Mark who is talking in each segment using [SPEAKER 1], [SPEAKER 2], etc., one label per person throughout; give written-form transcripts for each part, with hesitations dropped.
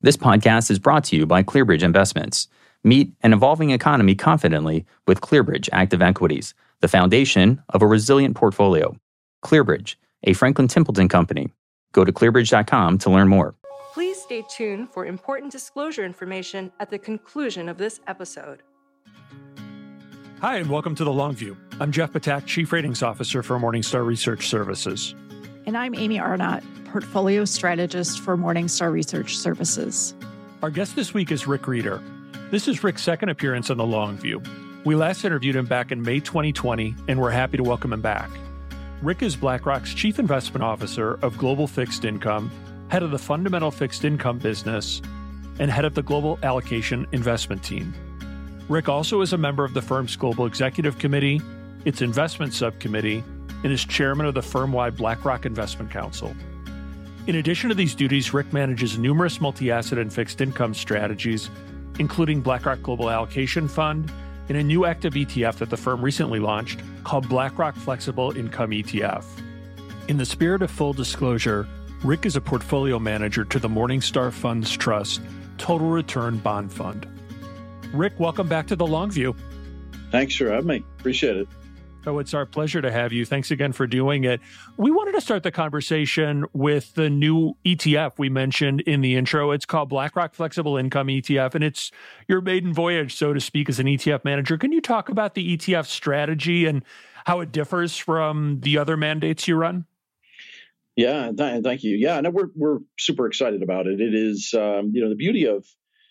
[SPEAKER 1] This podcast is brought to you by ClearBridge Investments. Meet an evolving economy confidently with ClearBridge Active Equities, the foundation of a resilient portfolio. ClearBridge, a Franklin Templeton company. Go to clearbridge.com to learn more.
[SPEAKER 2] Please stay tuned for important disclosure information at the conclusion of this episode.
[SPEAKER 3] Hi, and welcome to The Long View. I'm Jeff Patak, Chief Ratings Officer for Morningstar Research Services.
[SPEAKER 4] And I'm Amy Arnott, Portfolio Strategist for Morningstar Research Services.
[SPEAKER 3] Our guest this week is Rick Rieder. This is Rick's second appearance on The Long View. We last interviewed him back in May 2020, and we're happy to welcome him back. Rick is BlackRock's Chief Investment Officer of Global Fixed Income, head of the Fundamental Fixed Income business, and head of the Global Allocation Investment Team. Rick also is a member of the firm's Global Executive Committee, its Investment Subcommittee, and is chairman of the firm-wide BlackRock Investment Council. In addition to these duties, Rick manages numerous multi-asset and fixed income strategies, including BlackRock Global Allocation Fund and a new active ETF that the firm recently launched called BlackRock Flexible Income ETF. In the spirit of full disclosure, Rick is a portfolio manager to the Morningstar Funds Trust Total Return Bond Fund. Rick, welcome back to The Long View.
[SPEAKER 5] Thanks for having me. Appreciate it.
[SPEAKER 3] Oh, it's our pleasure to have you. Thanks again for doing it. We wanted to start the conversation with the new ETF we mentioned in the intro. It's called BlackRock Flexible Income ETF, and it's your maiden voyage, so to speak, as an ETF manager. Can you talk about the ETF strategy and how it differs from the other mandates you run?
[SPEAKER 5] Yeah, thank you. Yeah, no, we're super excited about it. It is, the beauty of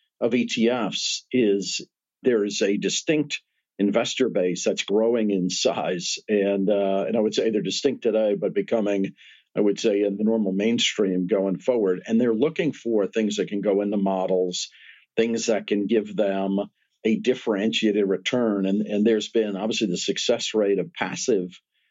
[SPEAKER 5] ETFs is there is a distinct investor base that's growing in size, and I would say they're distinct today, but becoming, I would say, in the normal mainstream going forward. And they're looking for things that can go into models, things that can give them a differentiated return. And there's been obviously the success rate of passive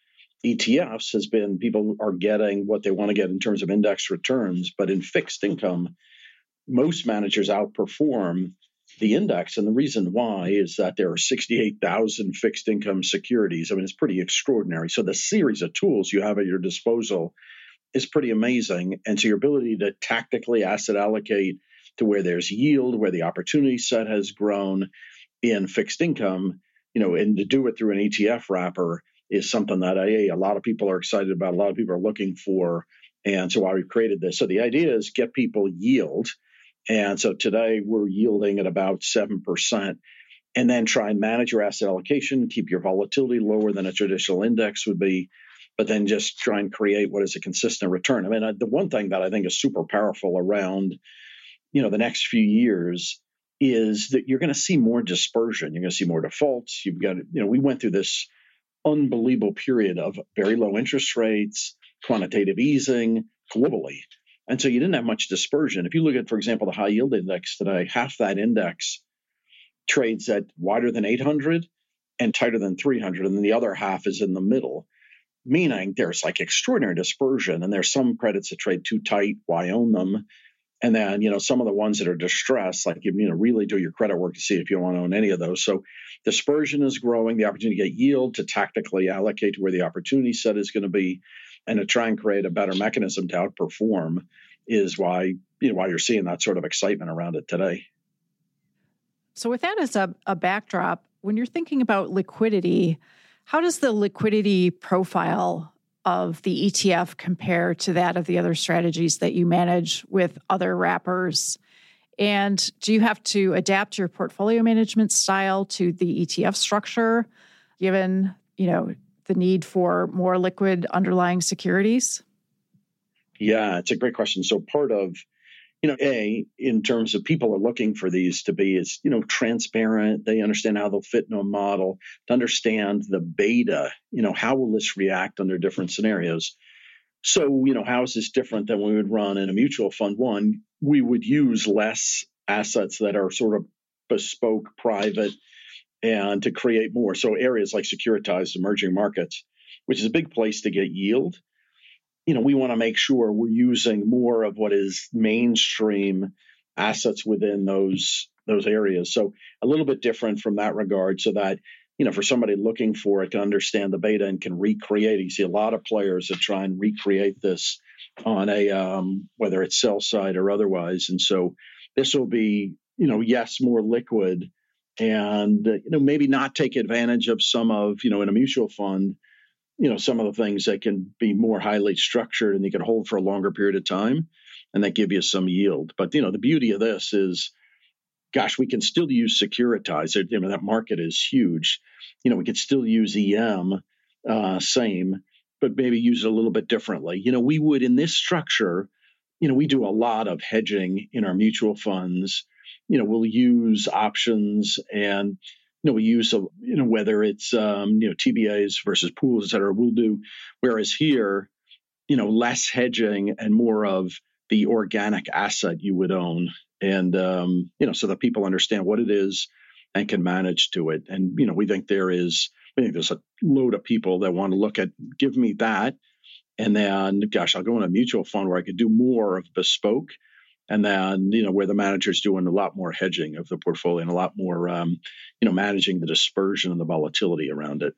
[SPEAKER 5] ETFs has been people are getting what they want to get in terms of index returns, but in fixed income, most managers outperform the index. And the reason why is that there are 68,000 fixed income securities. I mean, it's pretty extraordinary. So the series of tools you have at your disposal is pretty amazing. And so your ability to tactically asset allocate to where there's yield, where the opportunity set has grown in fixed income, and to do it through an ETF wrapper is something that a lot of people are excited about, a lot of people are looking for. And so why we've created this. So the idea is get people yield. And so today we're yielding at about 7%, and then try and manage your asset allocation, keep your volatility lower than a traditional index would be, but then just try and create what is a consistent return. I mean, the one thing that I think is super powerful around, the next few years is that you're going to see more dispersion. You're going to see more defaults. You've got, we went through this unbelievable period of very low interest rates, quantitative easing globally. And so you didn't have much dispersion. If you look at, for example, the high yield index today, half that index trades at wider than 800 and tighter than 300, and then the other half is in the middle, meaning there's like extraordinary dispersion. And there's some credits that trade too tight. Why own them? And then, some of the ones that are distressed, like, really do your credit work to see if you want to own any of those. So dispersion is growing, the opportunity to get yield, to tactically allocate to where the opportunity set is going to be, and to try and create a better mechanism to outperform is why you're seeing that sort of excitement around it today.
[SPEAKER 4] So with that as a backdrop, when you're thinking about liquidity, how does the liquidity profile of the ETF compare to that of the other strategies that you manage with other wrappers? And do you have to adapt your portfolio management style to the ETF structure, given, the need for more liquid underlying securities?
[SPEAKER 5] Yeah, it's a great question. So part of, in terms of people are looking for these to be is, transparent. They understand how they'll fit in a model, to understand the beta, how will this react under different scenarios? So, how is this different than we would run in a mutual fund? One, we would use less assets that are sort of bespoke, private, and to create more. So areas like securitized emerging markets, which is a big place to get yield. We want to make sure we're using more of what is mainstream assets within those areas. So a little bit different from that regard, so that, for somebody looking for it, can understand the beta and can recreate. You see a lot of players that try and recreate this on a, whether it's sell side or otherwise. And so this will be, yes, more liquid and, maybe not take advantage of some of, in a mutual fund, some of the things that can be more highly structured and you can hold for a longer period of time and that give you some yield. But, the beauty of this is, gosh, we can still use securitized. That market is huge. We could still use EM, same, but maybe use it a little bit differently. We would in this structure, we do a lot of hedging in our mutual funds. We'll use options and, we use, whether it's, TBAs versus pools, et cetera, we'll do. Whereas here, less hedging and more of the organic asset you would own. And, so that people understand what it is and can manage to it. And, we think there's a load of people that want to look at, give me that. And then, gosh, I'll go in a mutual fund where I could do more of bespoke. And then, where the manager's doing a lot more hedging of the portfolio and a lot more, managing the dispersion and the volatility around it.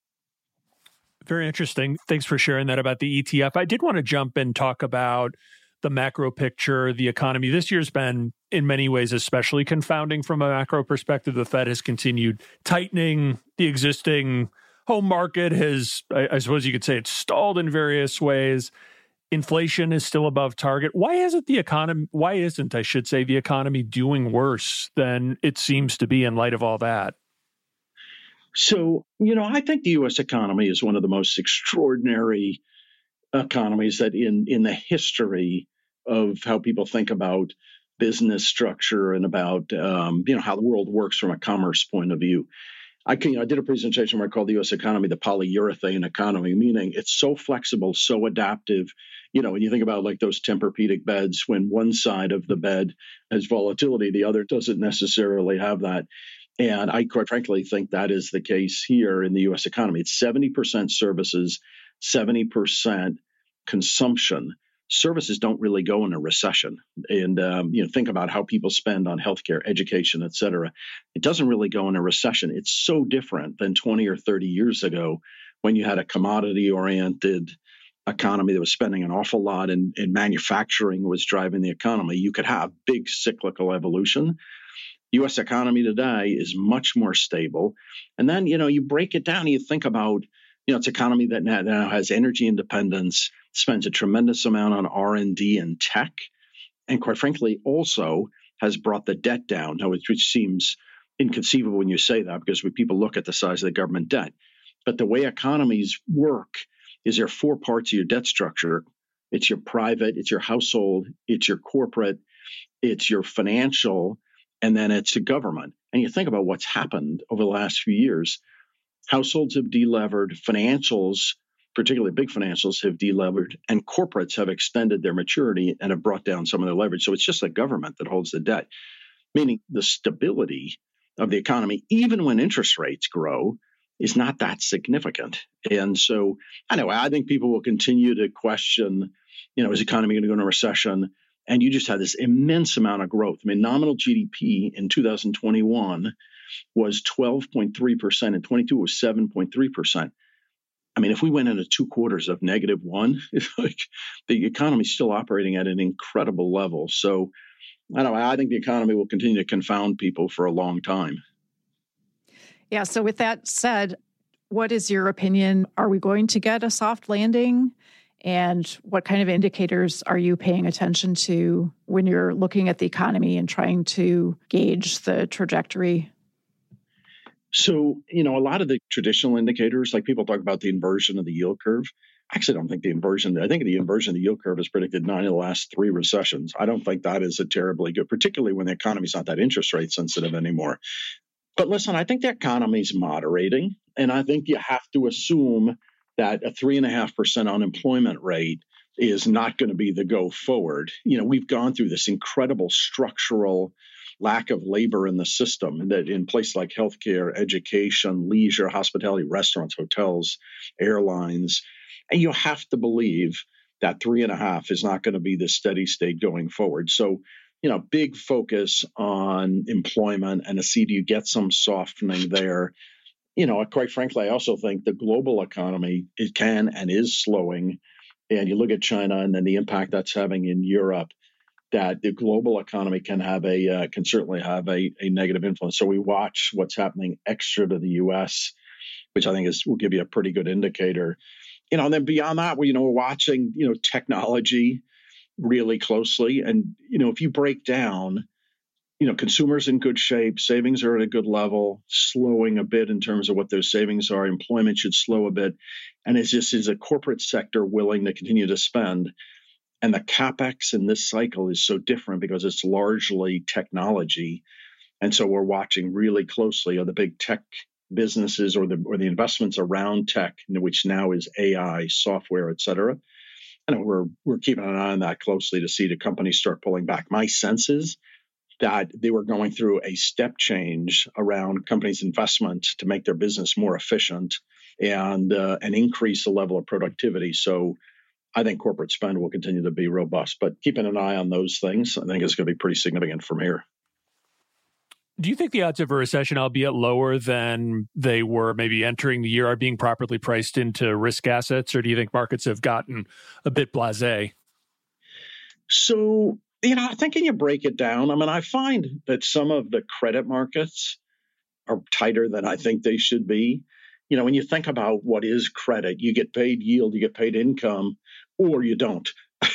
[SPEAKER 3] Very interesting. Thanks for sharing that about the ETF. I did want to jump and talk about the macro picture, the economy. This year's been, in many ways, especially confounding from a macro perspective. The Fed has continued tightening. The existing home market has, I suppose you could say, it's stalled in various ways. Inflation is still above target. Why isn't the economy doing worse than it seems to be in light of all that?
[SPEAKER 5] So, I think the U.S. economy is one of the most extraordinary economies that in the history of how people think about business structure and about, how the world works from a commerce point of view. I did a presentation where I called the U.S. economy the polyurethane economy, meaning it's so flexible, so adaptive. When you think about like those Tempur-Pedic beds, when one side of the bed has volatility, the other doesn't necessarily have that. And I quite frankly think that is the case here in the U.S. economy. It's 70% services, 70% consumption. Services don't really go in a recession. And, think about how people spend on healthcare, education, et cetera. It doesn't really go in a recession. It's so different than 20 or 30 years ago when you had a commodity-oriented economy that was spending an awful lot and manufacturing was driving the economy. You could have big cyclical evolution. U.S. economy today is much more stable. And then, you break it down and you think about, it's an economy that now has energy independence, spends a tremendous amount on R&D and tech, and quite frankly, also has brought the debt down, which seems inconceivable when you say that because when people look at the size of the government debt. But the way economies work is there are four parts of your debt structure. It's your private, it's your household, it's your corporate, it's your financial, and then it's the government. And you think about what's happened over the last few years. Households have delevered, financials, particularly big financials, have delevered, and corporates have extended their maturity and have brought down some of their leverage. So it's just the government that holds the debt, meaning the stability of the economy, even when interest rates grow, is not that significant. And so, anyway, I think people will continue to question, is the economy going to go into a recession? And you just had this immense amount of growth. I mean, nominal GDP in 2021 was 12.3%, and 22 was 7.3%. I mean, if we went into 2 quarters of -1, it's like the economy is still operating at an incredible level. So, I think the economy will continue to confound people for a long time.
[SPEAKER 4] Yeah. So with that said, what is your opinion? Are we going to get a soft landing? And what kind of indicators are you paying attention to when you're looking at the economy and trying to gauge the trajectory?
[SPEAKER 5] So, a lot of the traditional indicators, like people talk about the inversion of the yield curve. I actually don't think the inversion of the yield curve has predicted 9 of the last 3 recessions. I don't think that is a terribly good, particularly when the economy's not that interest rate sensitive anymore. But listen, I think the economy's moderating, and I think you have to assume that a 3.5% unemployment rate is not going to be the go forward. We've gone through this incredible structural lack of labor in the system, and that in places like healthcare, education, leisure, hospitality, restaurants, hotels, airlines, and you have to believe that 3.5 is not going to be the steady state going forward. So, big focus on employment and to see do you get some softening there. Quite frankly, I also think the global economy, it can and is slowing. And you look at China and then the impact that's having in Europe. that the global economy can certainly have a negative influence. So we watch what's happening extra to the U.S., which I think will give you a pretty good indicator. And then beyond that, we're watching technology really closely, and if you break down, consumers in good shape, savings are at a good level, slowing a bit in terms of what those savings are. Employment should slow a bit, and is a corporate sector willing to continue to spend. And the CapEx in this cycle is so different because it's largely technology. And so we're watching really closely, are the big tech businesses or the investments around tech, which now is AI, software, et cetera. And we're keeping an eye on that closely to see the companies start pulling back. My sense is that they were going through a step change around companies' investment to make their business more efficient and increase the level of productivity. So I think corporate spend will continue to be robust, but keeping an eye on those things, I think is going to be pretty significant from here.
[SPEAKER 3] Do you think the odds of a recession, albeit lower than they were maybe entering the year, are being properly priced into risk assets, or do you think markets have gotten a bit blasé?
[SPEAKER 5] So, I think when you break it down, I find that some of the credit markets are tighter than I think they should be. When you think about what is credit, you get paid yield, you get paid income, or you don't.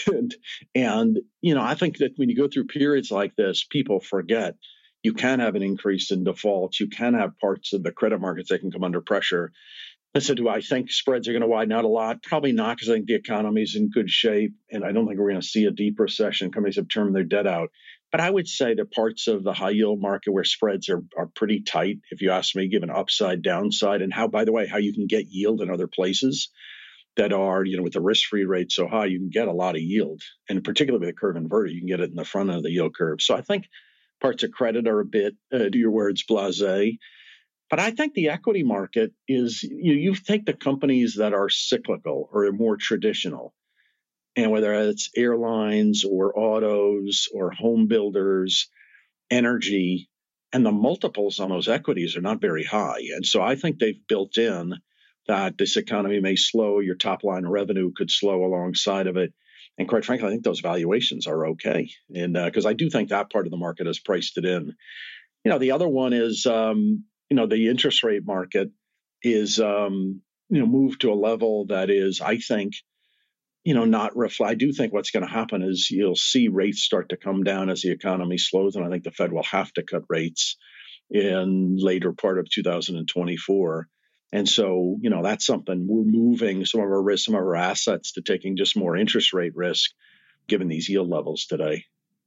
[SPEAKER 5] and I think that when you go through periods like this, people forget you can have an increase in defaults. You can have parts of the credit markets that can come under pressure. Listen, do I think spreads are going to widen out a lot? Probably not, because I think the economy is in good shape, and I don't think we're going to see a deep recession. Companies have termed their debt out. But I would say the parts of the high yield market where spreads are pretty tight, if you ask me, given upside, downside, and how you can get yield in other places that are, with the risk-free rate so high, you can get a lot of yield. And particularly with the curve inverted, you can get it in the front end of the yield curve. So I think parts of credit are a bit, to your words, blasé. But I think the equity market is, you take the companies that are cyclical or are more traditional, and whether it's airlines or autos or home builders, energy, and the multiples on those equities are not very high. And so I think they've built in that this economy may slow, your top line revenue could slow alongside of it. And quite frankly, I think those valuations are okay. And because I do think that part of the market has priced it in. The other one is, the interest rate market is, moved to a level that is, I think, not reflect. I do think what's going to happen is you'll see rates start to come down as the economy slows, and I think the Fed will have to cut rates in later part of 2024. And so, that's something we're moving some of our risk, some of our assets to taking just more interest rate risk, given these yield levels today.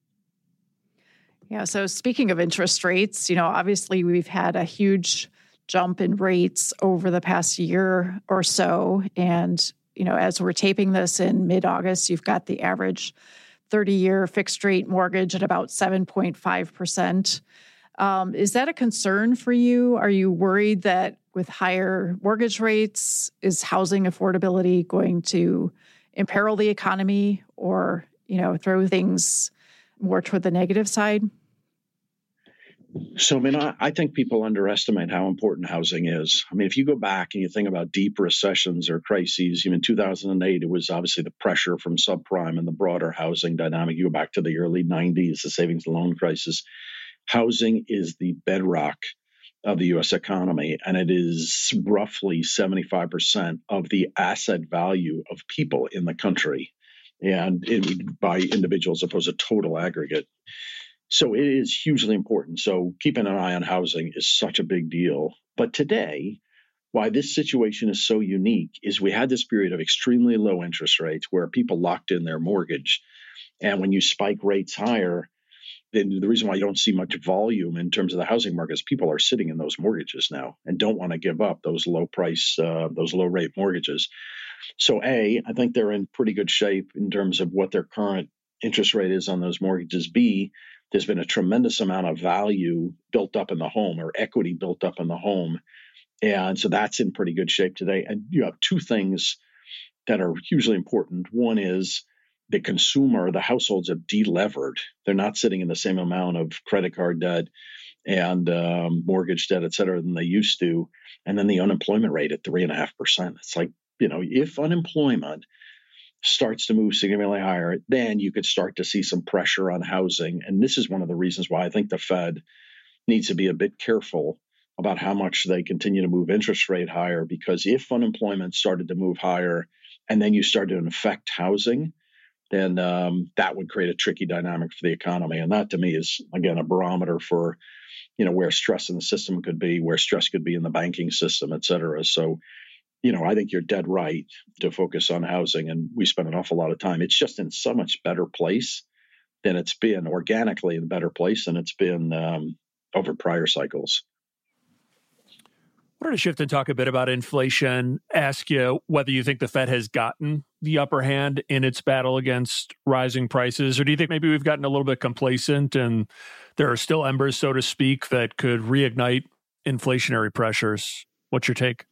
[SPEAKER 4] Yeah. So speaking of interest rates, obviously we've had a huge jump in rates over the past year or so. And, as we're taping this in mid-August, you've got the average 30-year fixed rate mortgage at about 7.5%. Is that a concern for you? Are you worried that with higher mortgage rates, is housing affordability going to imperil the economy or, throw things more toward the negative side?
[SPEAKER 5] So, I think people underestimate how important housing is. If you go back and you think about deep recessions or crises, in 2008, it was obviously the pressure from subprime and the broader housing dynamic. You go back to the early 90s, the savings and loan crisis. Housing is the bedrock of the U.S. economy, and it is roughly 75% of the asset value of people in the country, and by individuals as opposed to total aggregate. So it is hugely important. So keeping an eye on housing is such a big deal. But today, why this situation is so unique is we had this period of extremely low interest rates where people locked in their mortgage. And when you spike rates higher, then the reason why you don't see much volume in terms of the housing market is people are sitting in those mortgages now and don't want to give up those low rate mortgages. So I think they're in pretty good shape in terms of what their current interest rate is on those mortgages. B, there's been a tremendous amount of value built up in the home or equity built up in the home. And so that's in pretty good shape today. And you have two things that are hugely important. One is the consumer, the households have delevered. They're not sitting in the same amount of credit card debt and mortgage debt, et cetera, than they used to. And then the unemployment rate at 3.5%. It's like, if unemployment starts to move significantly higher, then you could start to see some pressure on housing. And this is one of the reasons why I think the Fed needs to be a bit careful about how much they continue to move interest rate higher, because if unemployment started to move higher and then you started to affect housing, then that would create a tricky dynamic for the economy. And that to me is, again, a barometer for, where stress in the system could be, where stress could be in the banking system, et cetera. So, I think you're dead right to focus on housing. And we spend an awful lot of time. It's just in so much better place than it's been, organically in a better place than it's been over prior cycles.
[SPEAKER 3] I wanted to shift and talk a bit about inflation, ask you whether you think the Fed has gotten the upper hand in its battle against rising prices, or do you think maybe we've gotten a little bit complacent and there are still embers, so to speak, that could reignite inflationary pressures? What's your take?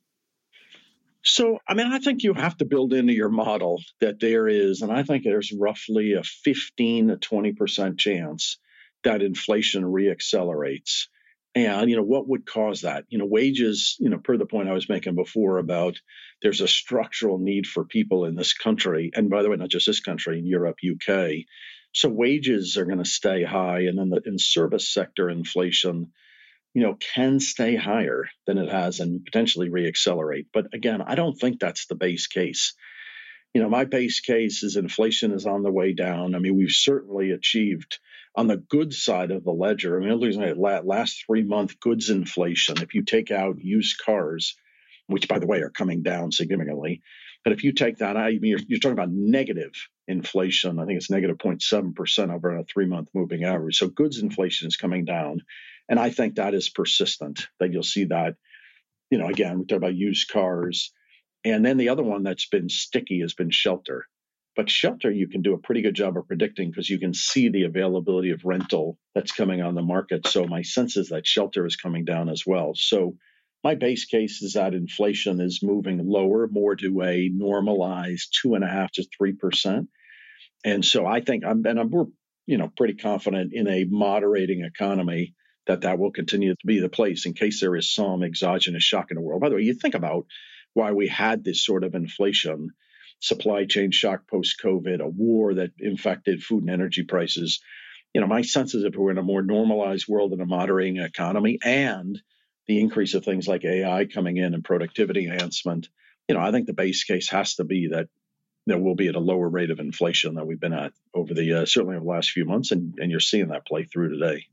[SPEAKER 5] So, I think you have to build into your model that there is, and I think there's roughly a 15 to 20% chance that inflation reaccelerates. And, what would cause that? Wages, per the point I was making before about there's a structural need for people in this country. And by the way, not just this country, in Europe, UK. So wages are going to stay high. And then in service sector inflation, can stay higher than it has and potentially reaccelerate. But again, I don't think that's the base case. My base case is inflation is on the way down. We've certainly achieved on the goods side of the ledger. Losing at last 3-month goods inflation, if you take out used cars, which by the way are coming down significantly, but if you take that out, you're talking about negative inflation. I think it's negative 0.7% over a 3-month moving average. So goods inflation is coming down. And I think that is persistent, that you'll see that, again, we talk about used cars. And then the other one that's been sticky has been shelter. But shelter, you can do a pretty good job of predicting because you can see the availability of rental that's coming on the market. So my sense is that shelter is coming down as well. So my base case is that inflation is moving lower, more to a normalized 2.5% to 3%. And so I think we're pretty confident in a moderating economy that will continue to be the place in case there is some exogenous shock in the world. By the way, you think about why we had this sort of inflation, supply chain shock post-COVID, a war that infected food and energy prices. My sense is if we're in a more normalized world and a moderating economy and the increase of things like AI coming in and productivity enhancement, I think the base case has to be that there will be at a lower rate of inflation than we've been at over certainly over the last few months. And you're seeing that play through today.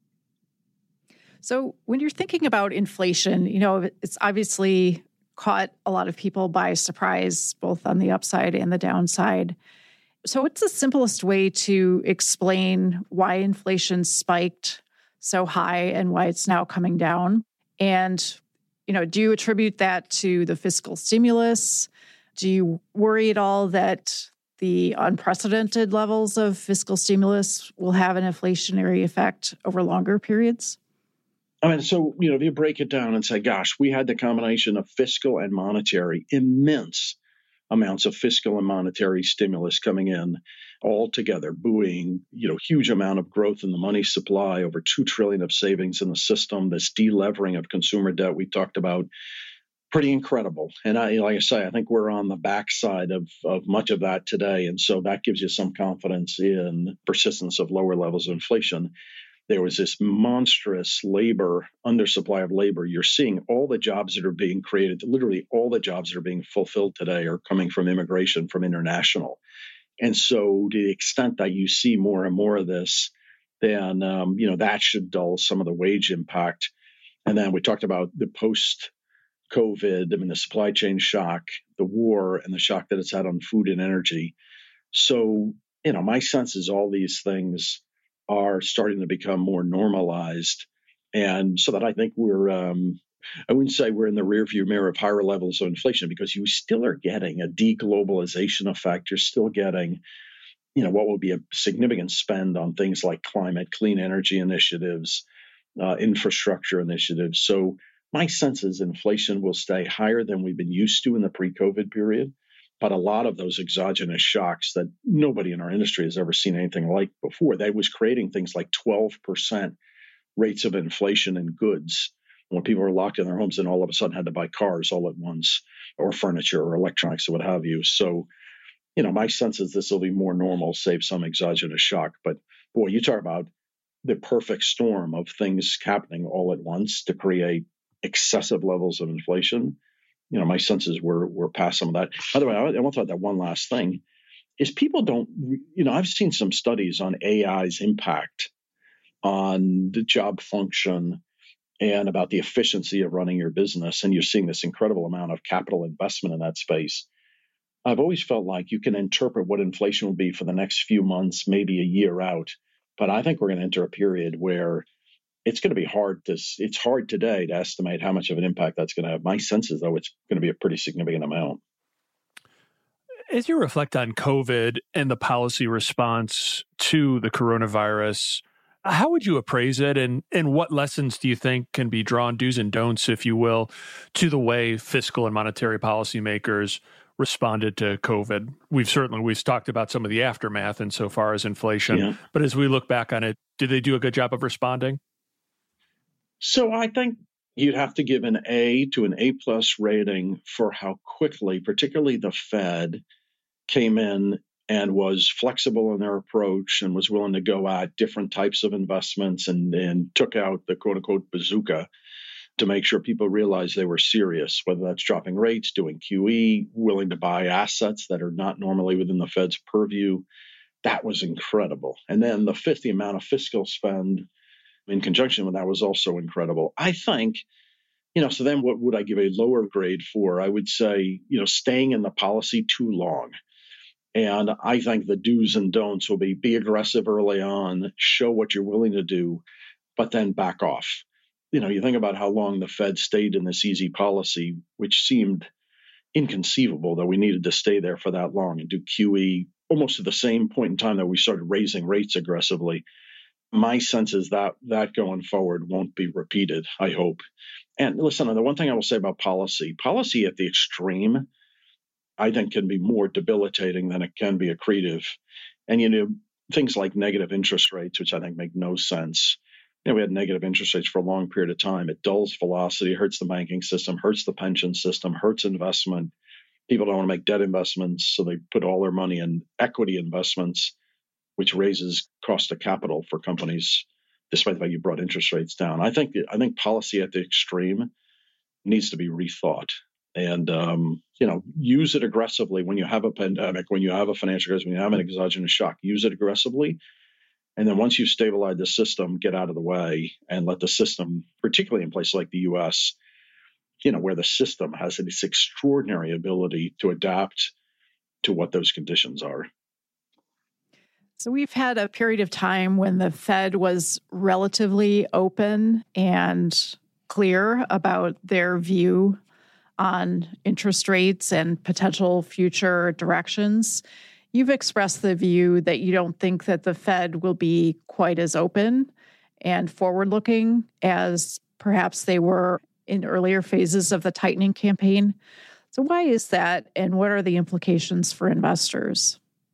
[SPEAKER 4] So when you're thinking about inflation, it's obviously caught a lot of people by surprise, both on the upside and the downside. So what's the simplest way to explain why inflation spiked so high and why it's now coming down? And, do you attribute that to the fiscal stimulus? Do you worry at all that the unprecedented levels of fiscal stimulus will have an inflationary effect over longer periods?
[SPEAKER 5] So, if you break it down and say, gosh, we had the combination of fiscal and monetary, immense amounts of fiscal and monetary stimulus coming in all together, buoying, huge amount of growth in the money supply, over $2 trillion of savings in the system, this delevering of consumer debt we talked about, pretty incredible. And like I say, I think we're on the backside of much of that today. And so that gives you some confidence in persistence of lower levels of inflation. There was this monstrous undersupply of labor. You're seeing all the jobs that are being created, literally all the jobs that are being fulfilled today are coming from immigration, from international. And so to the extent that you see more and more of this, then, that should dull some of the wage impact. And then we talked about the post-COVID, the supply chain shock, the war, and the shock that it's had on food and energy. So, my sense is all these things are starting to become more normalized. And so that I think I wouldn't say we're in the rearview mirror of higher levels of inflation, because you still are getting a deglobalization effect. You're still getting, what will be a significant spend on things like climate, clean energy initiatives, infrastructure initiatives. So my sense is inflation will stay higher than we've been used to in the pre-COVID period. But a lot of those exogenous shocks that nobody in our industry has ever seen anything like before, that was creating things like 12% rates of inflation in goods when people were locked in their homes and all of a sudden had to buy cars all at once, or furniture or electronics or what have you. So, My sense is this will be more normal, save some exogenous shock. But boy, you talk about the perfect storm of things happening all at once to create excessive levels of inflation. My sense is we're past some of that. By the way, I want to talk about that one last thing is people don't, I've seen some studies on AI's impact on the job function and about the efficiency of running your business. And you're seeing this incredible amount of capital investment in that space. I've always felt like you can interpret what inflation will be for the next few months, maybe a year out. But I think we're going to enter a period where it's going to be it's hard today to estimate how much of an impact that's going to have. My sense is, though, it's going to be a pretty significant amount.
[SPEAKER 3] As you reflect on COVID and the policy response to the coronavirus, how would you appraise it, and what lessons do you think can be drawn, do's and don'ts, if you will, to the way fiscal and monetary policymakers responded to COVID? We've talked about some of the aftermath insofar as inflation, but as we look back on it, did they do a good job of responding?
[SPEAKER 5] So I think you'd have to give an A to an A+ rating for how quickly, particularly the Fed, came in and was flexible in their approach and was willing to go at different types of investments and took out the quote unquote bazooka to make sure people realized they were serious, whether that's dropping rates, doing QE, willing to buy assets that are not normally within the Fed's purview. That was incredible. And then the amount of fiscal spend in conjunction with that was also incredible. I think, so then what would I give a lower grade for? I would say, staying in the policy too long. And I think the do's and don'ts will be aggressive early on, show what you're willing to do, but then back off. You think about how long the Fed stayed in this easy policy, which seemed inconceivable that we needed to stay there for that long and do QE almost at the same point in time that we started raising rates aggressively. My sense is that going forward won't be repeated, I hope. And listen, the one thing I will say about policy at the extreme, I think can be more debilitating than it can be accretive. And, things like negative interest rates, which I think make no sense. We had negative interest rates for a long period of time. It dulls velocity, hurts the banking system, hurts the pension system, hurts investment. People don't want to make debt investments, so they put all their money in equity investments, which raises cost of capital for companies, despite the fact you brought interest rates down. I think policy at the extreme needs to be rethought. And, use it aggressively when you have a pandemic, when you have a financial crisis, when you have an exogenous shock. Use it aggressively. And then once you stabilize the system, get out of the way and let the system, particularly in places like the U.S., where the system has this extraordinary ability to adapt to what those conditions are.
[SPEAKER 4] So we've had a period of time when the Fed was relatively open and clear about their view on interest rates and potential future directions. You've expressed the view that you don't think that the Fed will be quite as open and forward-looking as perhaps they were in earlier phases of the tightening campaign. So why is that, and what are the implications for investors?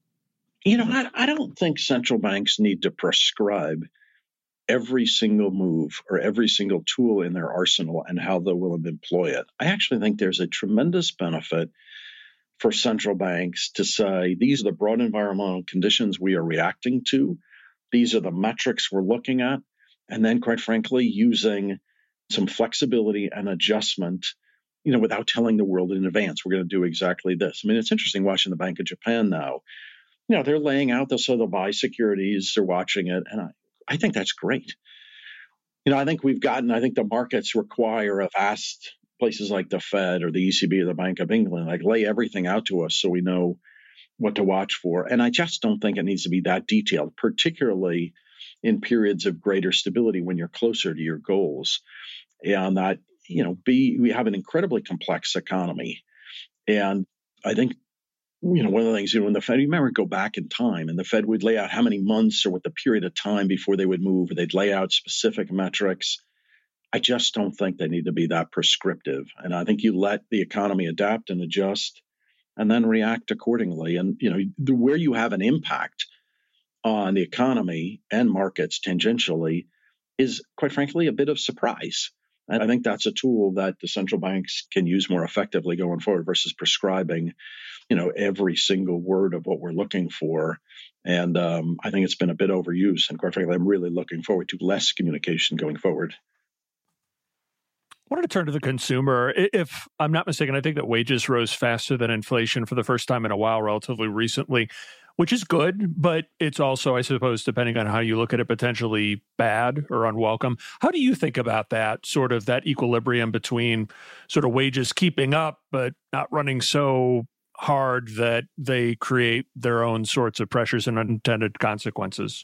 [SPEAKER 5] I don't think central banks need to prescribe every single move or every single tool in their arsenal and how they will employ it. I actually think there's a tremendous benefit for central banks to say, these are the broad environmental conditions we are reacting to. These are the metrics we're looking at. And then, quite frankly, using some flexibility and adjustment, without telling the world in advance, we're going to do exactly this. I mean, it's interesting watching the Bank of Japan now. They're laying out they'll buy securities, they're watching it. And I think that's great. I think the markets require of asked places like the Fed or the ECB or the Bank of England, lay everything out to us so we know what to watch for. And I just don't think it needs to be that detailed, particularly in periods of greater stability when you're closer to your goals. And that, we have an incredibly complex economy. And I think, one of the things, when the Fed, you remember, go back in time and the Fed would lay out how many months or what the period of time before they would move, or they'd lay out specific metrics. I just don't think they need to be that prescriptive. And I think you let the economy adapt and adjust and then react accordingly. And, where you have an impact on the economy and markets tangentially is, quite frankly, a bit of surprise. And I think that's a tool that the central banks can use more effectively going forward versus prescribing, every single word of what we're looking for. And I think it's been a bit overused. And quite frankly, I'm really looking forward to less communication going forward.
[SPEAKER 3] I wanted to turn to the consumer. If I'm not mistaken, I think that wages rose faster than inflation for the first time in a while, relatively recently, which is good, but it's also, I suppose, depending on how you look at it, potentially bad or unwelcome. How do you think about that, sort of that equilibrium between sort of wages keeping up, but not running so hard that they create their own sorts of pressures and unintended consequences?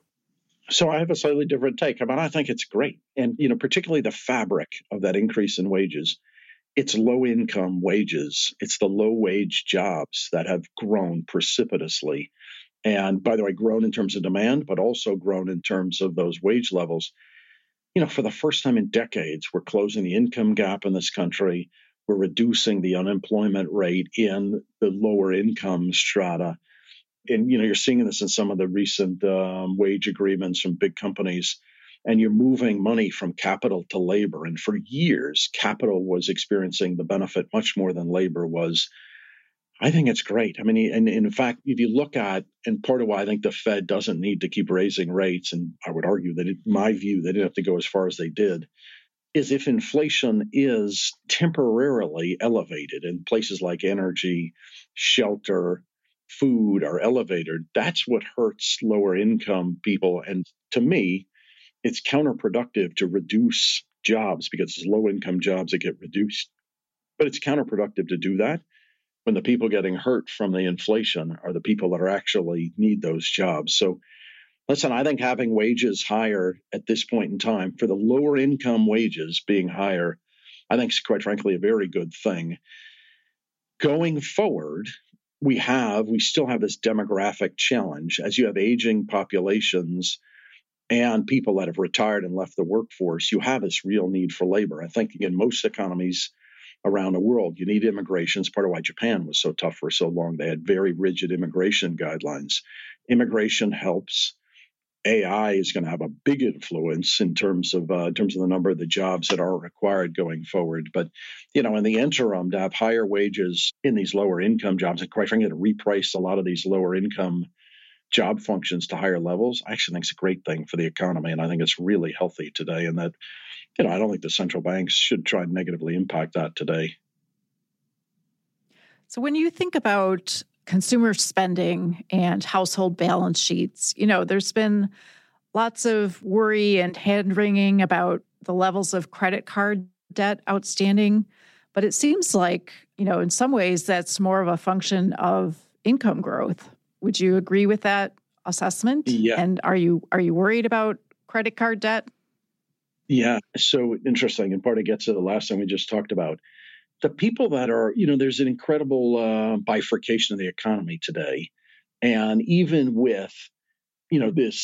[SPEAKER 5] So I have a slightly different take. I think it's great. And, particularly the fabric of that increase in wages, it's low income wages. It's the low wage jobs that have grown precipitously. And by the way, grown in terms of demand, but also grown in terms of those wage levels. For the first time in decades, we're closing the income gap in this country. We're reducing the unemployment rate in the lower income strata. And, you're seeing this in some of the recent wage agreements from big companies, and you're moving money from capital to labor. And for years, capital was experiencing the benefit much more than labor was. I think it's great. And in fact, if you look at, and part of why I think the Fed doesn't need to keep raising rates, and I would argue that in my view, they didn't have to go as far as they did, is if inflation is temporarily elevated in places like energy, shelter, food are elevated, that's what hurts lower income people. And to me, it's counterproductive to reduce jobs because it's low income jobs that get reduced. But it's counterproductive to do that when the people getting hurt from the inflation are the people that are actually need those jobs. So listen, I think having wages higher at this point in time, for the lower income wages being higher, I think is quite frankly a very good thing. Going forward, we still have this demographic challenge. As you have aging populations and people that have retired and left the workforce, you have this real need for labor. I think in most economies around the world, you need immigration. It's part of why Japan was so tough for so long. They had very rigid immigration guidelines. Immigration helps. AI is going to have a big influence in terms of the number of the jobs that are required going forward. But in the interim, to have higher wages in these lower income jobs, and quite frankly, to reprice a lot of these lower income job functions to higher levels, I actually think it's a great thing for the economy, and I think it's really healthy today. And that, I don't think the central banks should try and negatively impact that today.
[SPEAKER 4] So when you think about consumer spending and household balance sheets, there's been lots of worry and hand-wringing about the levels of credit card debt outstanding. But it seems like, in some ways, that's more of a function of income growth. Would you agree with that assessment?
[SPEAKER 5] Yeah.
[SPEAKER 4] And are you worried about credit card debt?
[SPEAKER 5] Yeah, so interesting. And part of it gets to the last thing we just talked about. The people that are, there's an incredible bifurcation of the economy today. And even with, this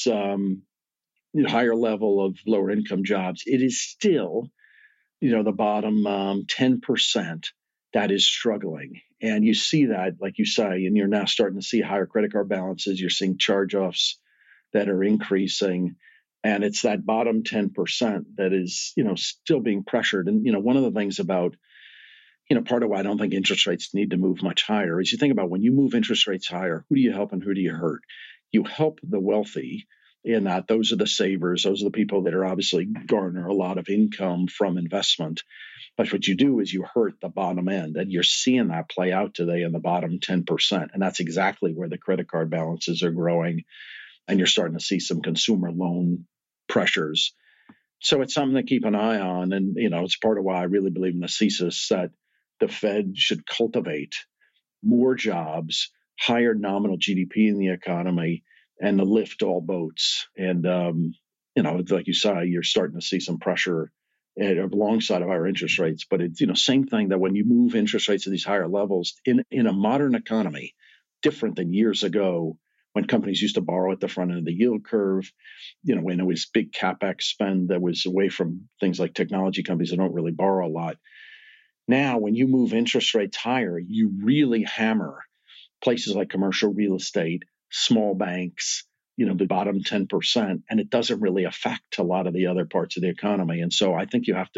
[SPEAKER 5] higher level of lower income jobs, it is still, the bottom 10% that is struggling. And you see that, like you say, and you're now starting to see higher credit card balances. You're seeing charge-offs that are increasing. And it's that bottom 10% that is, still being pressured. And, one of the things about, part of why I don't think interest rates need to move much higher is you think about when you move interest rates higher, who do you help and who do you hurt? You help the wealthy in that those are the savers. Those are the people that are obviously garner a lot of income from investment. But what you do is you hurt the bottom end, and you're seeing that play out today in the bottom 10%. And that's exactly where the credit card balances are growing. And you're starting to see some consumer loan pressures. So it's something to keep an eye on. And, it's part of why I really believe in the thesis that the Fed should cultivate more jobs, higher nominal GDP in the economy, and to lift all boats. And, like you say, you're starting to see some pressure alongside of higher interest rates. But it's, same thing that when you move interest rates to these higher levels in a modern economy, different than years ago when companies used to borrow at the front end of the yield curve, when it was big CapEx spend that was away from things like technology companies that don't really borrow a lot. Now, when you move interest rates higher, you really hammer places like commercial real estate, small banks, the bottom 10%, and it doesn't really affect a lot of the other parts of the economy. And so I think you have to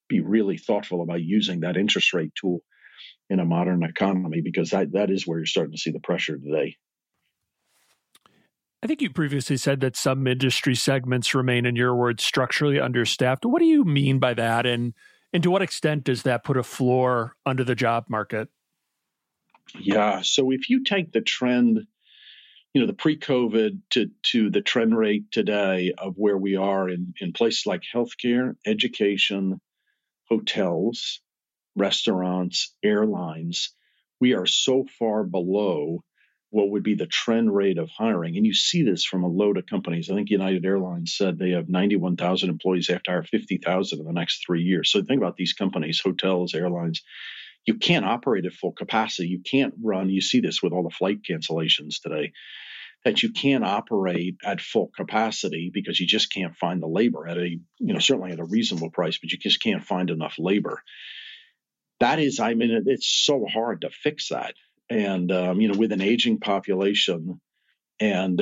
[SPEAKER 5] be really thoughtful about using that interest rate tool in a modern economy, because that is where you're starting to see the pressure today.
[SPEAKER 3] I think you previously said that some industry segments remain, in your words, structurally understaffed. What do you mean by that? And to what extent does that put a floor under the job market?
[SPEAKER 5] Yeah. So if you take the trend, the pre-COVID to the trend rate today of where we are in places like healthcare, education, hotels, restaurants, airlines, we are so far below what would be the trend rate of hiring. And you see this from a load of companies. I think United Airlines said they have 91,000 employees. They have to hire 50,000 in the next 3 years. So think about these companies, hotels, airlines. You can't operate at full capacity. You can't run. You see this with all the flight cancellations today, that you can't operate at full capacity because you just can't find the labor at certainly at a reasonable price, but you just can't find enough labor. That is, it's so hard to fix that. And, with an aging population and,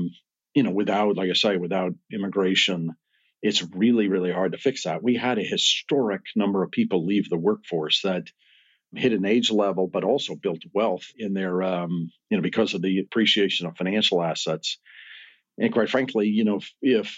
[SPEAKER 5] without immigration, it's really, really hard to fix that. We had a historic number of people leave the workforce that hit an age level, but also built wealth in their, because of the appreciation of financial assets. And quite frankly, if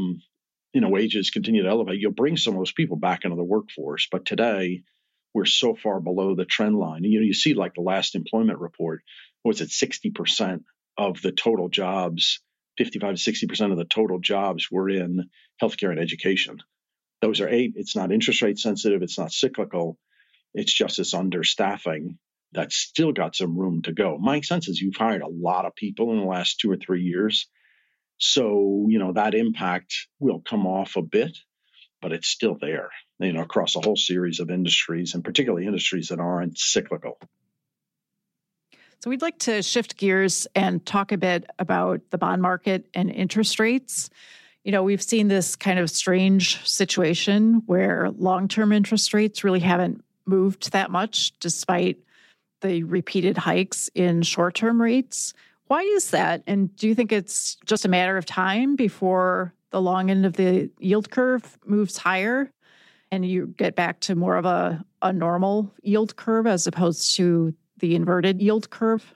[SPEAKER 5] wages continue to elevate, you'll bring some of those people back into the workforce. But today, we're so far below the trend line. And, you see like the last employment report, was it 60% of the total jobs, 55 to 60% of the total jobs were in healthcare and education. Those are it's not interest rate sensitive. It's not cyclical. It's just this understaffing that's still got some room to go. My sense is you've hired a lot of people in the last 2 or 3 years. So, that impact will come off a bit, but it's still there, across a whole series of industries, and particularly industries that aren't cyclical.
[SPEAKER 4] So we'd like to shift gears and talk a bit about the bond market and interest rates. We've seen this kind of strange situation where long-term interest rates really haven't moved that much despite the repeated hikes in short-term rates. Why is that? And do you think it's just a matter of time before the long end of the yield curve moves higher and you get back to more of a normal yield curve as opposed to the inverted yield curve?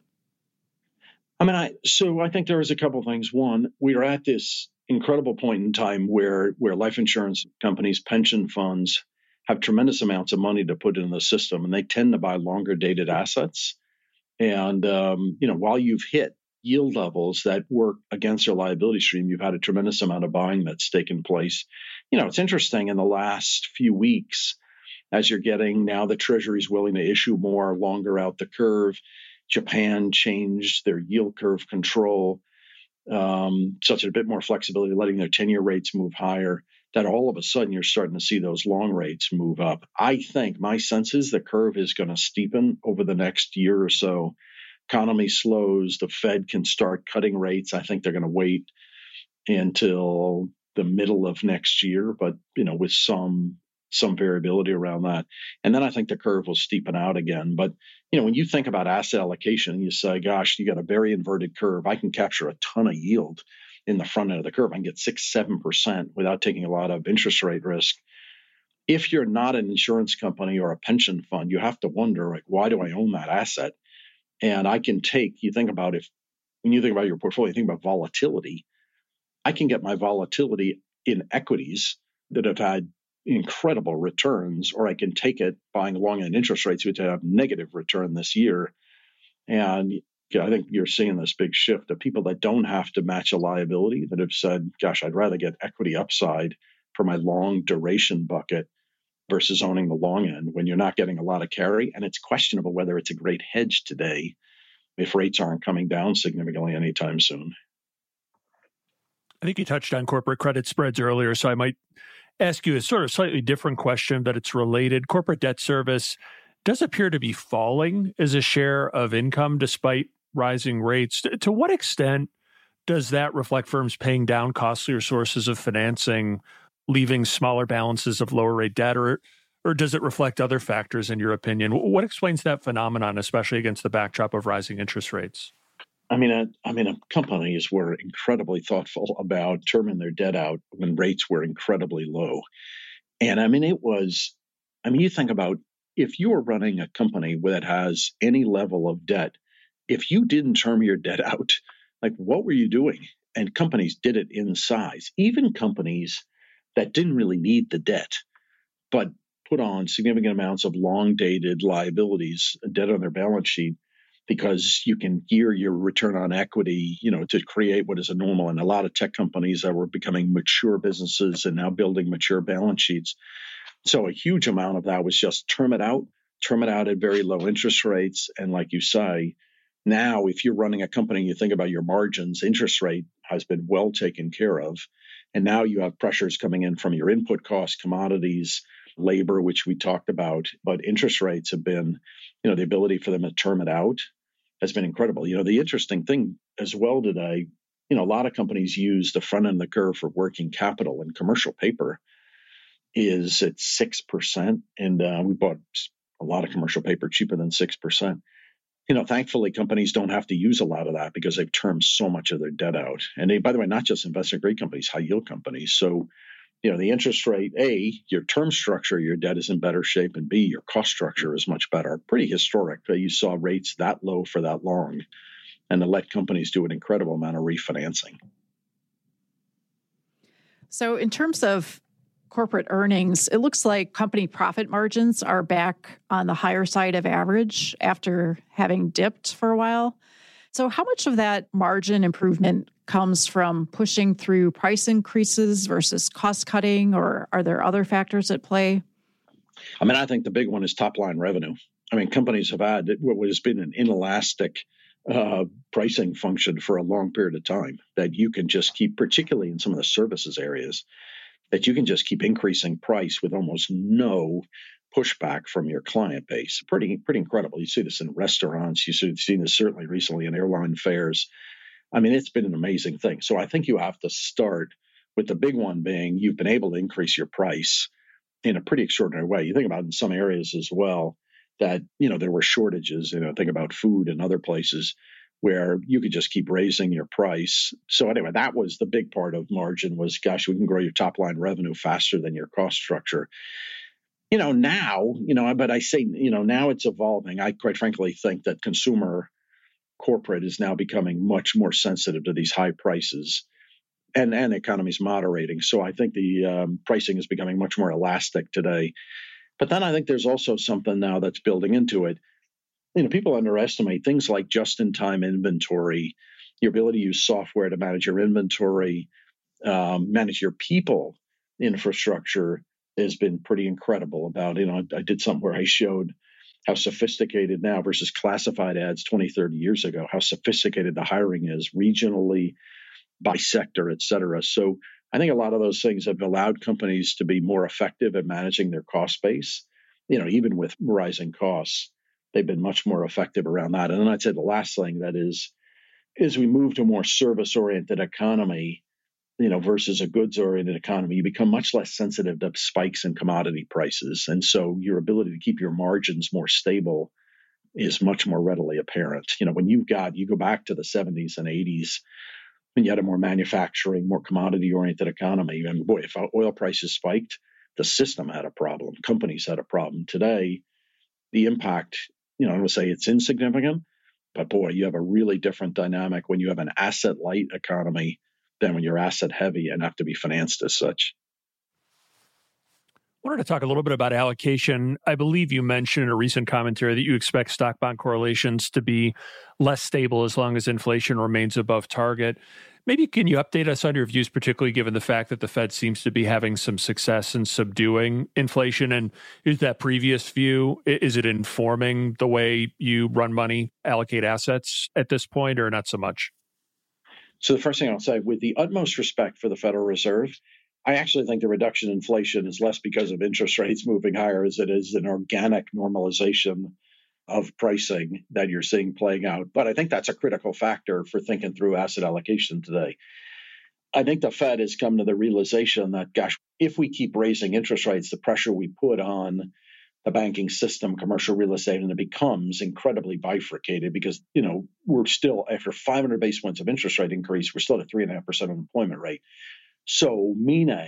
[SPEAKER 5] I think there is a couple of things. One, we are at this incredible point in time where life insurance companies, pension funds have tremendous amounts of money to put in the system, and they tend to buy longer dated assets. And, while you've hit yield levels that work against your liability stream, you've had a tremendous amount of buying that's taken place. It's interesting in the last few weeks, as you're getting now the Treasury's willing to issue more longer out the curve. Japan changed their yield curve control, such a bit more flexibility, letting their 10-year rates move higher, that all of a sudden you're starting to see those long rates move up. I think my sense is the curve is going to steepen over the next year or so. Economy slows, the Fed can start cutting rates. I think they're going to wait until the middle of next year, but with some variability around that. And then I think the curve will steepen out again. But when you think about asset allocation, you say, gosh, you got a very inverted curve. I can capture a ton of yield in the front end of the curve. I can get 6-7% without taking a lot of interest rate risk. If you're not an insurance company or a pension fund, you have to wonder, why do I own that asset? And I can you think about when you think about your portfolio, you think about volatility. I can get my volatility in equities that have had incredible returns, or I can take it buying long end interest rates, which have negative return this year. And I think you're seeing this big shift of people that don't have to match a liability, that have said, gosh, I'd rather get equity upside for my long duration bucket versus owning the long end when you're not getting a lot of carry. And it's questionable whether it's a great hedge today if rates aren't coming down significantly anytime soon.
[SPEAKER 3] I think you touched on corporate credit spreads earlier, so I might ask you a sort of slightly different question, but it's related. Corporate debt service does appear to be falling as a share of income despite rising rates. To what extent does that reflect firms paying down costlier sources of financing, leaving smaller balances of lower rate debt, or does it reflect other factors in your opinion? What explains that phenomenon, especially against the backdrop of rising interest rates?
[SPEAKER 5] Companies were incredibly thoughtful about terming their debt out when rates were incredibly low. And you think about if you are running a company that has any level of debt, if you didn't term your debt out, like what were you doing? And companies did it in size, even companies that didn't really need the debt, but put on significant amounts of long dated liabilities, debt on their balance sheet, because you can gear your return on equity, to create what is a normal. And a lot of tech companies that were becoming mature businesses and now building mature balance sheets. So a huge amount of that was just term it out at very low interest rates. And like you say, now if you're running a company, you think about your margins, interest rate has been well taken care of. And now you have pressures coming in from your input costs, commodities, labor, which we talked about. But interest rates have been, the ability for them to term it out has been incredible. The interesting thing as well today, a lot of companies use the front end of the curve for working capital, and commercial paper is at 6%. And we bought a lot of commercial paper cheaper than 6%. Thankfully, companies don't have to use a lot of that because they've termed so much of their debt out. And they, by the way, not just investment grade companies, high yield companies. So, the interest rate, A, your term structure, your debt is in better shape, and B, your cost structure is much better. Pretty historic that you saw rates that low for that long, and to let companies do an incredible amount of refinancing.
[SPEAKER 4] So in terms of corporate earnings, it looks like company profit margins are back on the higher side of average after having dipped for a while. So how much of that margin improvement comes from pushing through price increases versus cost cutting, or are there other factors at play?
[SPEAKER 5] I think the big one is top line revenue. Companies have had what has been an inelastic pricing function for a long period of time that you can just keep, particularly in some of the services areas, that you can just keep increasing price with almost no pushback from your client base. Pretty incredible. You see this in restaurants. You've seen this certainly recently in airline fares. It's been an amazing thing. So I think you have to start with the big one being you've been able to increase your price in a pretty extraordinary way. You think about in some areas as well that, there were shortages, think about food and other places where you could just keep raising your price. So anyway, that was the big part of margin was, gosh, we can grow your top line revenue faster than your cost structure. Now, but I say, now it's evolving. I quite frankly think that consumer corporate is now becoming much more sensitive to these high prices, and the economy's moderating. So I think the pricing is becoming much more elastic today. But then I think there's also something now that's building into it. People underestimate things like just-in-time inventory, your ability to use software to manage your inventory, manage your people infrastructure has been pretty incredible about, I did something where I showed how sophisticated now versus classified ads 20, 30 years ago, how sophisticated the hiring is regionally, by sector, et cetera. So I think a lot of those things have allowed companies to be more effective at managing their cost base. Even with rising costs, they've been much more effective around that. And then I'd say the last thing that is we move to a more service-oriented economy, versus a goods-oriented economy, you become much less sensitive to spikes in commodity prices. And so your ability to keep your margins more stable is much more readily apparent. When you go back to the 70s and 80s, when you had a more manufacturing, more commodity-oriented economy, and boy, if oil prices spiked, the system had a problem. Companies had a problem. Today, the impact, I would say it's insignificant, but boy, you have a really different dynamic when you have an asset-light economy than when you're asset-heavy and have to be financed as such.
[SPEAKER 3] I wanted to talk a little bit about allocation. I believe you mentioned in a recent commentary that you expect stock-bond correlations to be less stable as long as inflation remains above target. Maybe can you update us on your views, particularly given the fact that the Fed seems to be having some success in subduing inflation? And is that previous view, is it informing the way you run money, allocate assets at this point, or not so much?
[SPEAKER 5] So the first thing I'll say, with the utmost respect for the Federal Reserve, I actually think the reduction in inflation is less because of interest rates moving higher as it is an organic normalization of pricing that you're seeing playing out. But I think that's a critical factor for thinking through asset allocation today. I think the Fed has come to the realization that, gosh, if we keep raising interest rates, the pressure we put on the banking system, commercial real estate, and it becomes incredibly bifurcated because, we're still, after 500 basis points of interest rate increase, we're still at 3.5% unemployment rate. So meaning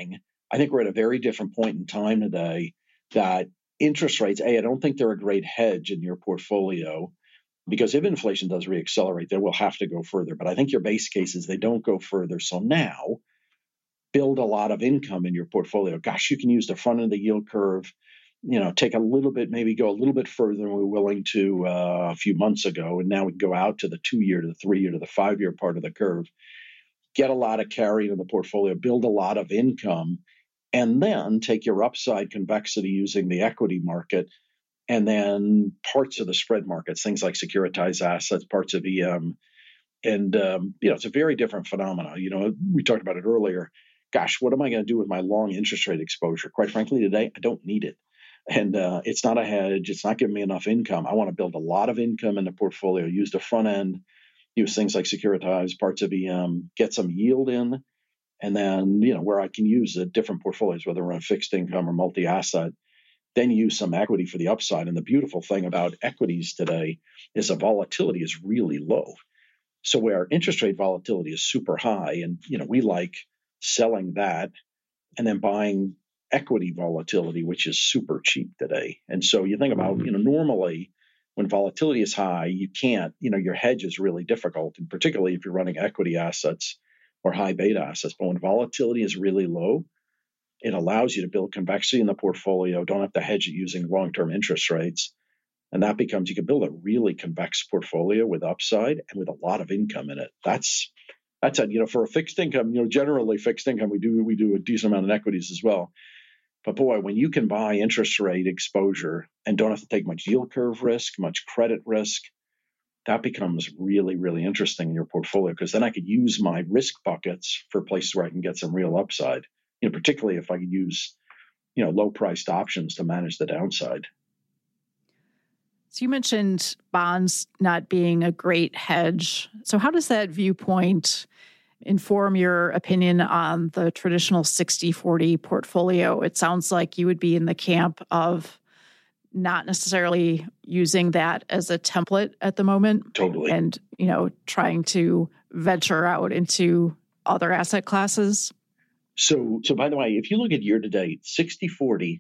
[SPEAKER 5] I think we're at a very different point in time today that interest rates, I don't think they're a great hedge in your portfolio, because if inflation does reaccelerate, they will have to go further. But I think your base case is they don't go further. So now build a lot of income in your portfolio. Gosh, you can use the front end of the yield curve, take a little bit, maybe go a little bit further than we were willing to a few months ago. And now we can go out to the 2-year, to the 3-year, to the 5-year part of the curve, get a lot of carry in the portfolio, build a lot of income, and then take your upside convexity using the equity market and then parts of the spread markets, things like securitized assets, parts of EM. And, it's a very different phenomenon. We talked about it earlier. Gosh, what am I going to do with my long interest rate exposure? Quite frankly, today, I don't need it. And it's not a hedge. It's not giving me enough income. I want to build a lot of income in the portfolio, use the front end, use things like securitized, parts of EM, get some yield in, and then, where I can use the different portfolios, whether we're on fixed income or multi-asset, then use some equity for the upside. And the beautiful thing about equities today is the volatility is really low. So where interest rate volatility is super high, and, we like selling that and then buying equity volatility, which is super cheap today. And so you think about, normally when volatility is high, you can't, your hedge is really difficult, and particularly if you're running equity assets or high beta assets. But when volatility is really low, it allows you to build convexity in the portfolio, don't have to hedge it using long-term interest rates. And that becomes, you can build a really convex portfolio with upside and with a lot of income in it. That's for a fixed income, generally fixed income, we do a decent amount in equities as well. But boy, when you can buy interest rate exposure and don't have to take much yield curve risk, much credit risk, that becomes really, really interesting in your portfolio, because then I could use my risk buckets for places where I can get some real upside, particularly if I could use, low priced options to manage the downside.
[SPEAKER 4] So you mentioned bonds not being a great hedge. So how does that viewpoint inform your opinion on the traditional 60-40 portfolio? It sounds like you would be in the camp of not necessarily using that as a template at the moment.
[SPEAKER 5] Totally.
[SPEAKER 4] And, trying to venture out into other asset classes.
[SPEAKER 5] So by the way, if you look at year to date, 60-40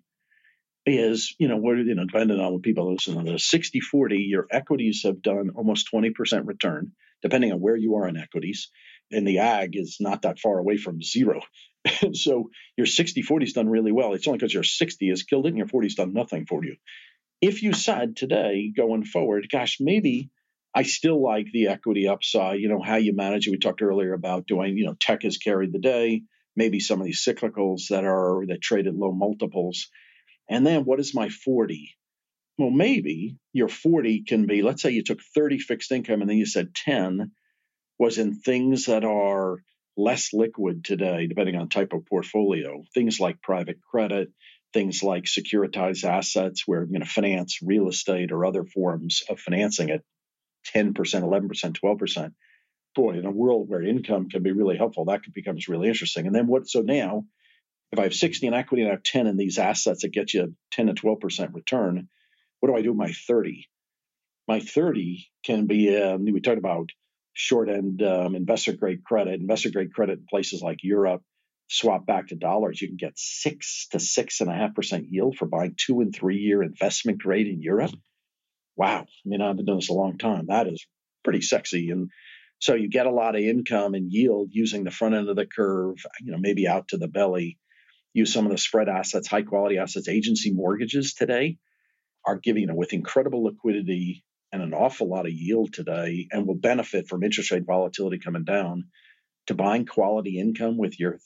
[SPEAKER 5] is, depending on what people listen to this, 60-40, your equities have done almost 20% return, depending on where you are in equities. And the ag is not that far away from zero. So your 60-40 has done really well. It's only because your 60 has killed it and your 40 has done nothing for you. If you said today, going forward, gosh, maybe I still like the equity upside, how you manage it. We talked earlier about tech has carried the day, maybe some of these cyclicals that trade at low multiples. And then what is my 40? Well, maybe your 40 can be, let's say you took 30 fixed income and then you said 10 was in things that are less liquid today, depending on type of portfolio, things like private credit, things like securitized assets where you're going to finance real estate or other forms of financing at 10%, 11%, 12%. Boy, in a world where income can be really helpful, that becomes really interesting. And then so now, if I have 60 in equity and I have 10 in these assets that get you 10 to 12% return, what do I do with my 30? My 30 can be, we talked about short end investor grade credit in places like Europe, swap back to dollars. You can get 6 to 6.5% yield for buying 2 and 3 year investment grade in Europe. Wow. I've been doing this a long time. That is pretty sexy. And so you get a lot of income and yield using the front end of the curve, maybe out to the belly. Use some of the spread assets, high quality assets. Agency mortgages today are giving, with incredible liquidity and an awful lot of yield today, and will benefit from interest rate volatility coming down, to buying quality income with your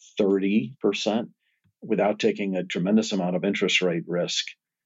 [SPEAKER 5] 30% without taking a tremendous amount of interest rate risk,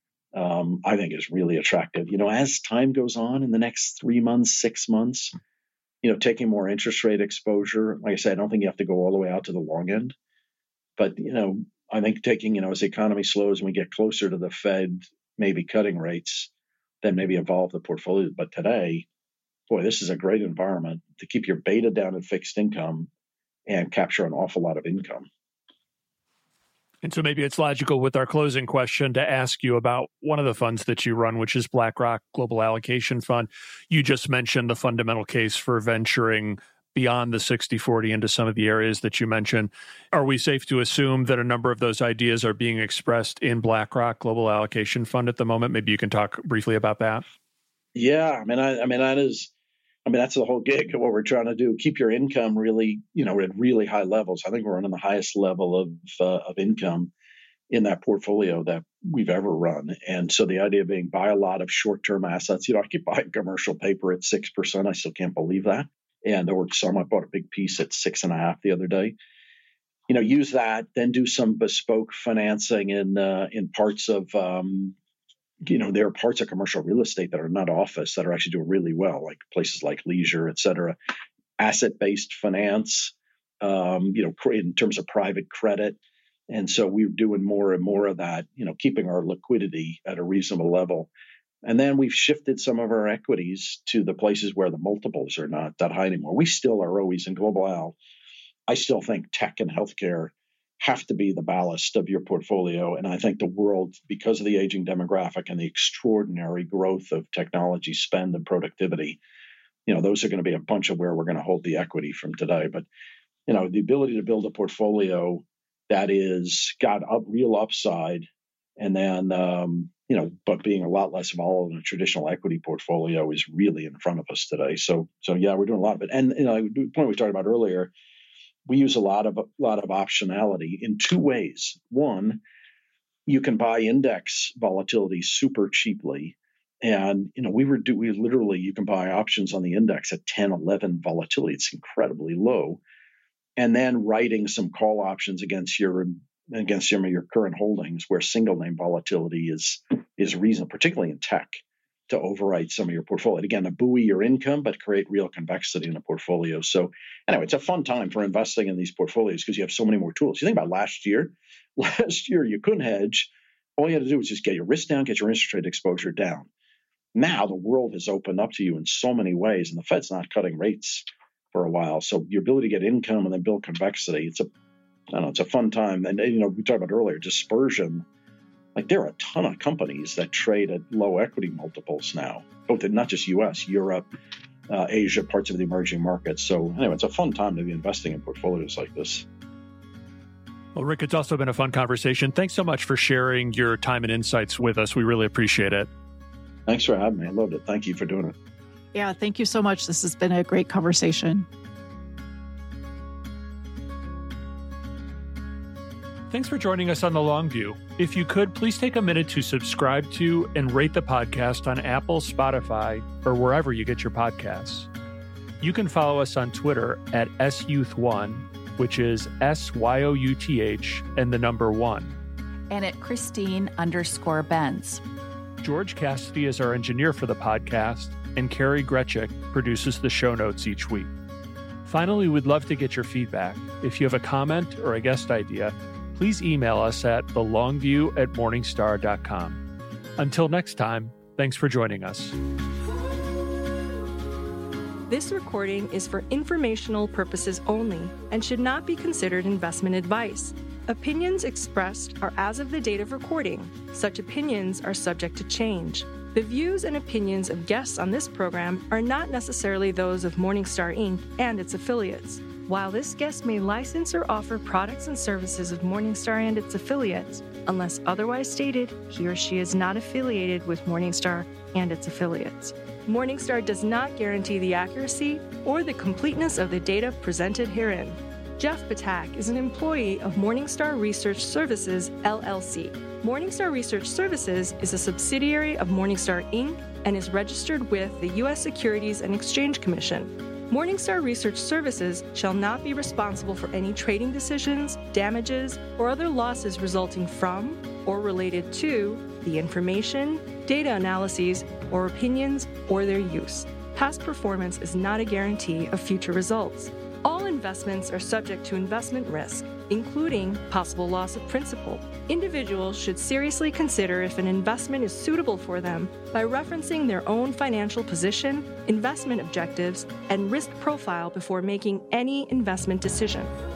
[SPEAKER 5] I think is really attractive. As time goes on in the next 3 months, 6 months, taking more interest rate exposure. Like I said, I don't think you have to go all the way out to the long end, but, I think taking, as the economy slows and we get closer to the Fed, maybe cutting rates, then maybe evolve the portfolio. But today, boy, this is a great environment to keep your beta down in fixed income and capture an awful lot of income.
[SPEAKER 3] And so maybe it's logical with our closing question to ask you about one of the funds that you run, which is BlackRock Global Allocation Fund. You just mentioned the fundamental case for venturing beyond the 60-40 into some of the areas that you mentioned. Are we safe to assume that a number of those ideas are being expressed in BlackRock Global Allocation Fund at the moment? Maybe you can talk briefly about that.
[SPEAKER 5] Yeah, that's the whole gig of what we're trying to do. Keep your income really, at really high levels. I think we're running the highest level of income in that portfolio that we've ever run. And so the idea being buy a lot of short-term assets. I keep buying commercial paper at 6%. I still can't believe that. And or some, I bought a big piece at 6.5% the other day. Use that, then do some bespoke financing in parts of there are parts of commercial real estate that are not office that are actually doing really well, like places like leisure, et cetera. Asset-based finance, in terms of private credit. And so we're doing more and more of that, keeping our liquidity at a reasonable level. And then we've shifted some of our equities to the places where the multiples are not that high anymore. We still are always in Global Al. I still think tech and healthcare have to be the ballast of your portfolio. And I think the world, because of the aging demographic and the extraordinary growth of technology spend and productivity, those are going to be a bunch of where we're going to hold the equity from today. But, the ability to build a portfolio that is got real upside and then, but being a lot less volatile than a traditional equity portfolio is really in front of us today. So yeah, we're doing a lot of it. And, the point we talked about earlier, we use a lot of optionality in two ways. One, you can buy index volatility super cheaply. And, you can buy options on the index at 10, 11 volatility. It's incredibly low. And then writing some call options against some of your current holdings where single name volatility is reasonable, particularly in tech, to overwrite some of your portfolio. Again, to buoy your income, but create real convexity in a portfolio. So anyway, it's a fun time for investing in these portfolios because you have so many more tools. You think about last year you couldn't hedge. All you had to do was just get your risk down, get your interest rate exposure down. Now the world has opened up to you in so many ways, and the Fed's not cutting rates for a while. So your ability to get income and then build convexity, it's a fun time. And, we talked about earlier, dispersion. Like there are a ton of companies that trade at low equity multiples now, both in not just US, Europe, Asia, parts of the emerging markets. So anyway, it's a fun time to be investing in portfolios like this.
[SPEAKER 3] Well, Rick, it's also been a fun conversation. Thanks so much for sharing your time and insights with us. We really appreciate it.
[SPEAKER 5] Thanks for having me. I loved it. Thank you for doing it.
[SPEAKER 4] Yeah, thank you so much. This has been a great conversation.
[SPEAKER 3] Thanks for joining us on The Long View. If you could, please take a minute to subscribe to and rate the podcast on Apple, Spotify, or wherever you get your podcasts. You can follow us on Twitter at SYouth1, which is SYOUTH and the number 1.
[SPEAKER 6] And at Christine_Benz.
[SPEAKER 3] George Cassidy is our engineer for the podcast, and Carrie Gretchick produces the show notes each week. Finally, we'd love to get your feedback. If you have a comment or a guest idea, please email us at thelongview@morningstar.com. Until next time, thanks for joining us.
[SPEAKER 2] This recording is for informational purposes only and should not be considered investment advice. Opinions expressed are as of the date of recording. Such opinions are subject to change. The views and opinions of guests on this program are not necessarily those of Morningstar Inc. and its affiliates. While this guest may license or offer products and services of Morningstar and its affiliates, unless otherwise stated, he or she is not affiliated with Morningstar and its affiliates. Morningstar does not guarantee the accuracy or the completeness of the data presented herein. Jeff Patak is an employee of Morningstar Research Services, LLC. Morningstar Research Services is a subsidiary of Morningstar Inc. and is registered with the U.S. Securities and Exchange Commission. Morningstar Research Services shall not be responsible for any trading decisions, damages, or other losses resulting from or related to the information, data analyses, or opinions, or their use. Past performance is not a guarantee of future results. All investments are subject to investment risk, including possible loss of principal. Individuals should seriously consider if an investment is suitable for them by referencing their own financial position, investment objectives, and risk profile before making any investment decision.